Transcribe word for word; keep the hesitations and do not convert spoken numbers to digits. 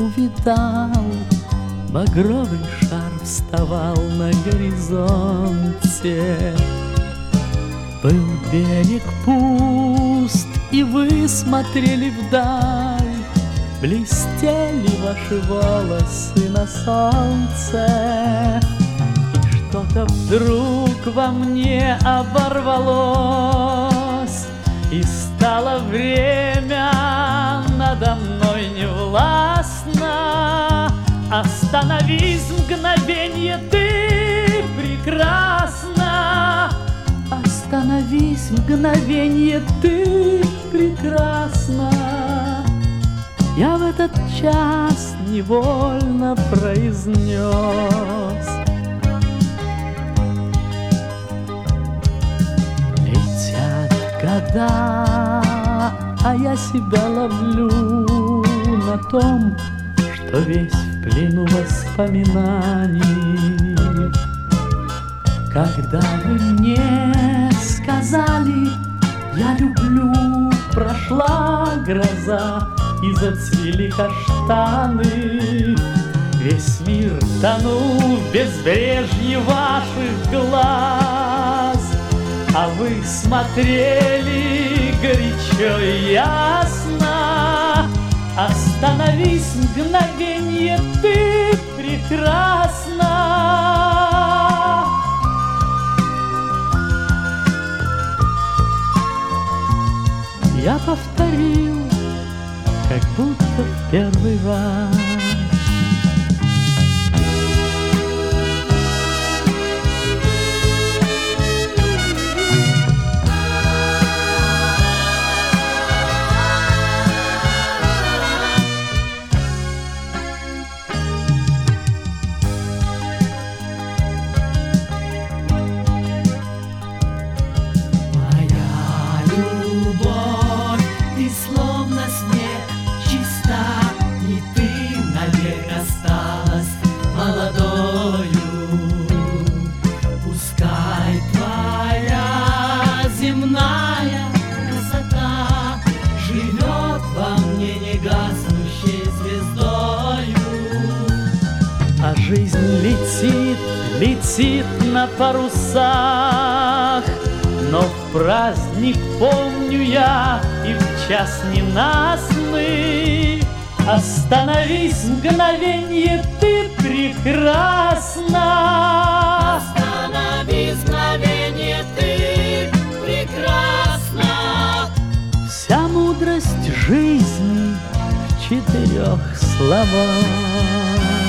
увидал, багровый шар вставал на горизонте. Был берег пуст, и вы смотрели вдаль, блестели ваши волосы на солнце. И что-то вдруг во мне оборвалось, и стало время надо мной невластно. Остановись, мгновенье, ты прекрасна. Остановись, мгновенье, ты прекрасна. Я в этот час невольно произнес. Летят года, а я себя ловлю на том, что весь в плену воспоминаний. Когда вы мне сказали «я люблю», прошла гроза и зацвели каштаны. Весь мир тонул в безбрежье ваших глаз, а вы смотрели горячо и ясно. Остановись, мгновенье, ты прекрасна. Я повторил, как будто в первый раз. А жизнь летит, летит на парусах, но в праздник помню я и в час ненастный. Остановись, мгновенье, ты прекрасна. Остановись, мгновенье, ты прекрасна. Вся мудрость жизни в четырех словах.